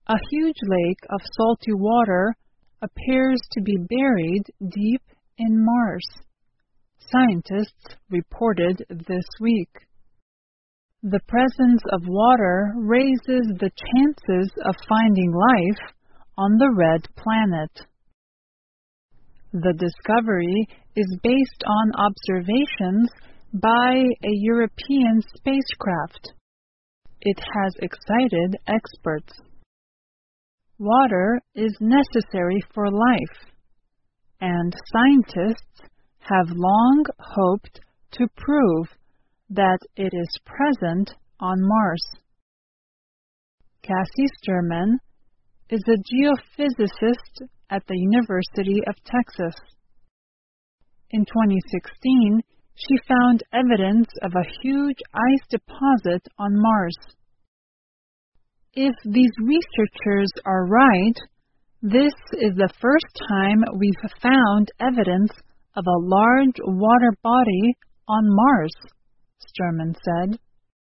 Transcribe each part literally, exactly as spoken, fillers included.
A huge lake of salty water appears to be buried deep in Mars, scientists reported this week. The presence of water raises the chances of finding life on the red planet. The discovery is based on observations by a European spacecraft. It has excited experts. Water is necessary for life, and scientists have long hoped to prove that it is present on Mars. Cassie Sturman is a geophysicist at the University of Texas. In twenty sixteen, she found evidence of a huge ice deposit on Mars. If these researchers are right, this is the first time we've found evidence of a large water body on Mars, Sturman said.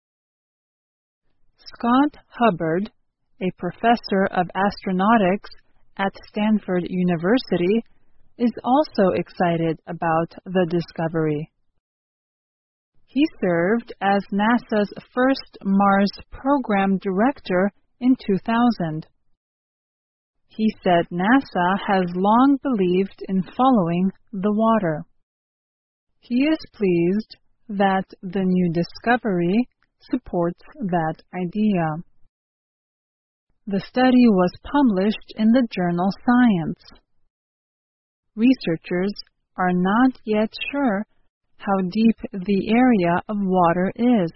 Scott Hubbard, a professor of astronautics at Stanford University, is also excited about the discovery. He served as NASA's first Mars program director in two thousand. He said NASA has long believed in following the water. He is pleased that the new discovery supports that idea. The study was published in the journal Science. Researchers are not yet sure how deep the area of water is,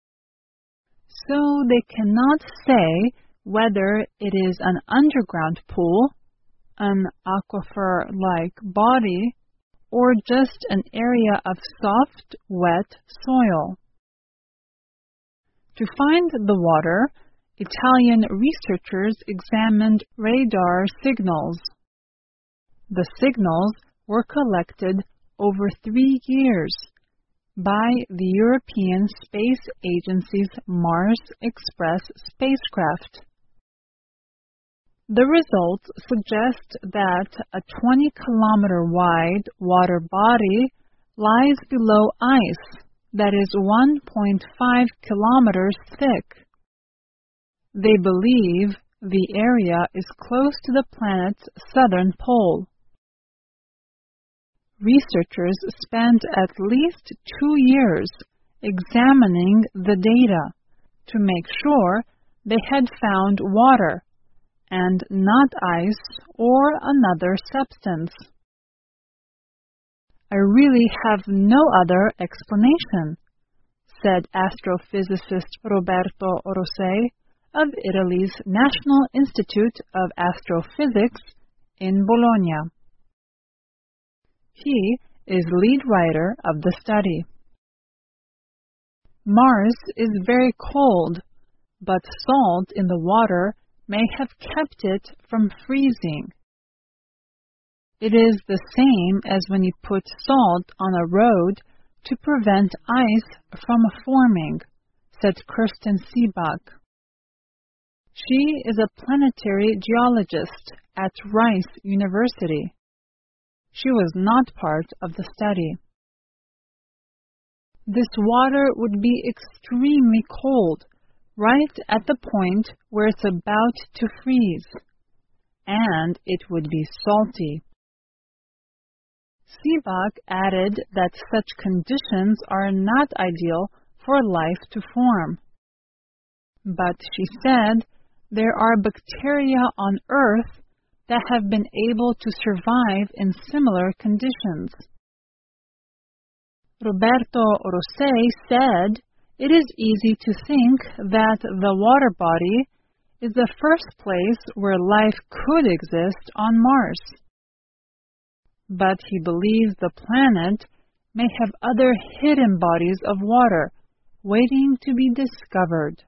so they cannot say whether it is an underground pool, an aquifer-like body, or just an area of soft, wet soil. To find the water, Italian researchers examined radar signals. The signals were collected over three years by the European Space Agency's Mars Express spacecraft. The results suggest that a twenty kilometer wide water body lies below ice that is one point five kilometers thick. They believe the area is close to the planet's southern pole. Researchers spent at least two years examining the data to make sure they had found water and not ice or another substance. I really have no other explanation, said astrophysicist Roberto Orosei of Italy's National Institute of Astrophysics in Bologna. He is lead writer of the study. Mars is very cold, but salt in the water may have kept it from freezing. It is the same as when you put salt on a road to prevent ice from forming, said Kirsten Seebach. She is a planetary geologist at Rice University. She was not part of the study. This water would be extremely cold, right at the point where it's about to freeze, and it would be salty. Seebach added that such conditions are not ideal for life to form. But she said there are bacteria on Earth that have been able to survive in similar conditions. Roberto Orosei said it is easy to think that the water body is the first place where life could exist on Mars. But he believes the planet may have other hidden bodies of water waiting to be discovered.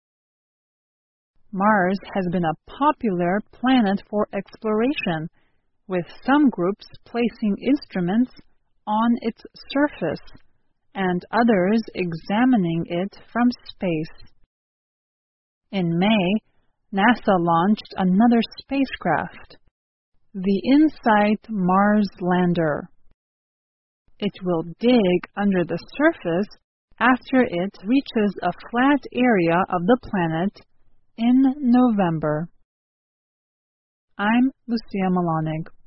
Mars has been a popular planet for exploration, with some groups placing instruments on its surface and others examining it from space. In May, NASA launched another spacecraft, the InSight Mars Lander. It will dig under the surface after it reaches a flat area of the planet in November. I'm Lucia Malonig.